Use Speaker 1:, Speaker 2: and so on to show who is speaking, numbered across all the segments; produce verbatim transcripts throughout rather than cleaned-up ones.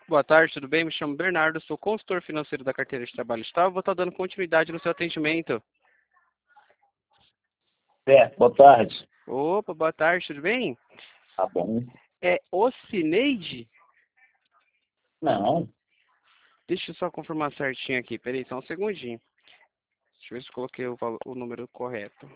Speaker 1: Boa tarde, tudo bem? Me chamo Bernardo, sou consultor financeiro da carteira de trabalho estável. Vou estar dando continuidade no seu atendimento.
Speaker 2: Certo, boa tarde.
Speaker 1: Opa, boa tarde, tudo bem?
Speaker 2: Tá bom.
Speaker 1: É Ocineide?
Speaker 2: Não,
Speaker 1: Deixa eu só confirmar certinho aqui, peraí, só um segundinho. Deixa eu ver se eu coloquei o, valo- o número correto.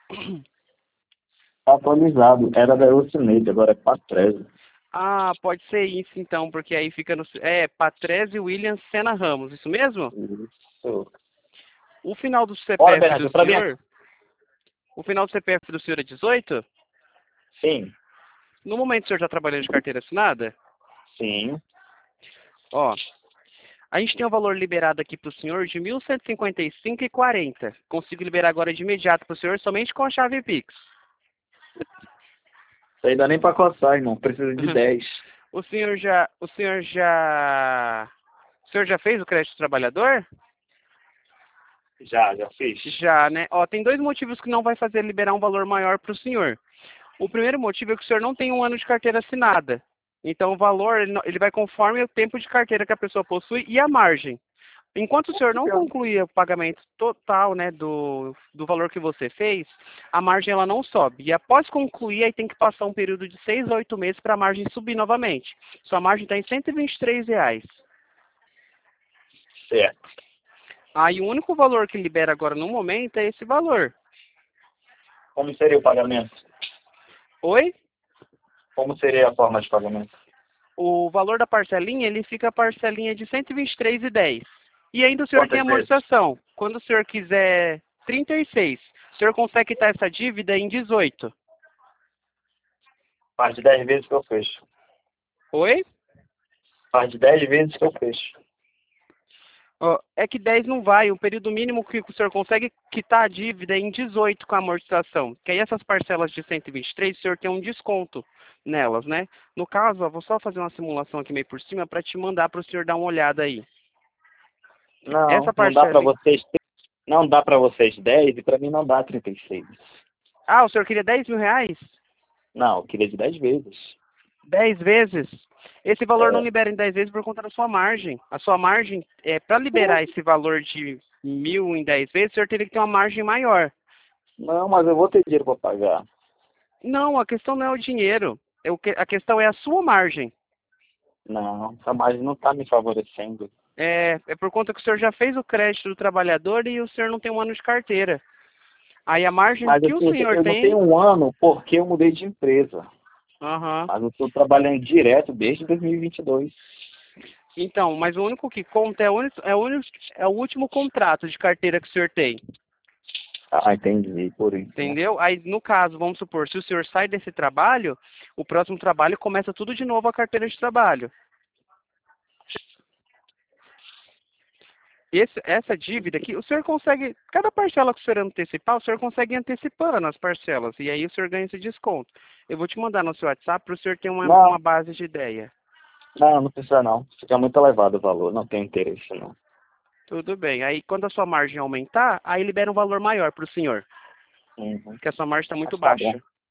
Speaker 2: tá atualizado. Era da Eucineide, agora é Patrese.
Speaker 1: Ah, pode ser isso então, porque aí fica no... É, Patrese William Sena Ramos, isso mesmo?
Speaker 2: Isso.
Speaker 1: O final do
Speaker 2: Bora,
Speaker 1: C P F do
Speaker 2: Bernardo, pra mim.
Speaker 1: senhor... O final do C P F do senhor é dezoito?
Speaker 2: Sim,
Speaker 1: No momento o senhor já trabalhando de carteira assinada?
Speaker 2: sim.
Speaker 1: Ó, a gente tem um valor liberado aqui para o senhor de mil cento e cinquenta e cinco reais e quarenta centavos. Consigo liberar agora de imediato para o senhor somente com a chave Pix.
Speaker 2: Isso aí dá nem pra coçar, irmão. Precisa de dez.
Speaker 1: O senhor já, o senhor já, o senhor já fez o crédito trabalhador?
Speaker 2: Já, já fiz.
Speaker 1: Já, né? Ó, tem dois motivos que não vai fazer liberar um valor maior para o senhor. O primeiro motivo é que o senhor não tem um ano de carteira assinada. Então o valor ele não- ele vai conforme o tempo de carteira que a pessoa possui e a margem. Enquanto o senhor não concluir o pagamento total, né, do, do valor que você fez, a margem ela não sobe. E após concluir, aí tem que passar um período de seis a oito meses para a margem subir novamente. Sua margem está em cento e vinte e três reais.
Speaker 2: Certo.
Speaker 1: Aí o único valor que libera agora no momento é esse valor.
Speaker 2: Como seria o pagamento?
Speaker 1: Oi?
Speaker 2: Como seria a forma de pagamento?
Speaker 1: O valor da parcelinha, ele fica a parcelinha de cento e vinte e três reais e dez centavos. E ainda o senhor tem
Speaker 2: Quantas vezes?
Speaker 1: amortização. Quando o senhor quiser trinta e seis, o senhor consegue quitar essa dívida em dezoito.
Speaker 2: Faz de dez vezes que eu fecho.
Speaker 1: Oi?
Speaker 2: Faz de dez vezes que eu fecho.
Speaker 1: Ó, é que dez não vai, o período mínimo que o senhor consegue quitar a dívida é em dezoito com a amortização. Que aí essas parcelas de cento e vinte e três, o senhor tem um desconto nelas, né? No caso, ó, vou só fazer uma simulação aqui meio por cima para te mandar para o senhor dar uma olhada aí. Essa
Speaker 2: Não, não dá pra
Speaker 1: parcela...
Speaker 2: vocês. Não dá pra vocês dez e pra mim não dá trinta e seis.
Speaker 1: Ah, o senhor queria dez mil reais?
Speaker 2: Não, eu queria de dez vezes.
Speaker 1: dez vezes? Esse valor não
Speaker 2: É.
Speaker 1: libera em dez vezes por conta da sua margem. A sua margem, é, para liberar esse valor de mil em dez vezes, o senhor teria que ter uma margem maior.
Speaker 2: Não, mas eu vou ter dinheiro pra pagar.
Speaker 1: Não, a questão não é o dinheiro. É o que- a questão é a sua margem.
Speaker 2: Não, essa margem não está me favorecendo.
Speaker 1: É, é por conta que o senhor já fez o crédito do trabalhador e o senhor não tem um ano de carteira. Aí a margem
Speaker 2: Mas
Speaker 1: que o
Speaker 2: assim,
Speaker 1: senhor
Speaker 2: eu não
Speaker 1: tem...
Speaker 2: tenho um ano porque eu mudei de empresa.
Speaker 1: Aham.
Speaker 2: Mas eu estou trabalhando direto desde dois mil e vinte e dois.
Speaker 1: Então, mas o único que conta é o, único, é, o único, é o último contrato de carteira que o senhor tem.
Speaker 2: Ah, entendi, por isso.
Speaker 1: Entendeu? Aí, no caso, vamos supor, se o senhor sai desse trabalho, o próximo trabalho começa tudo de novo a carteira de trabalho. Esse, essa dívida aqui, o senhor consegue, cada parcela que o senhor antecipar, o senhor consegue ir antecipando as parcelas, e aí o senhor ganha esse desconto. Eu vou te mandar no seu WhatsApp para o senhor ter uma,
Speaker 2: Não,
Speaker 1: uma base de ideia.
Speaker 2: não, não precisa não. Fica muito elevado o valor, não tenho interesse não.
Speaker 1: Tudo bem. Aí, quando a sua margem aumentar, aí libera um valor maior para o senhor,
Speaker 2: Uhum.
Speaker 1: porque a sua margem está muito
Speaker 2: Mas tá bom.
Speaker 1: baixa.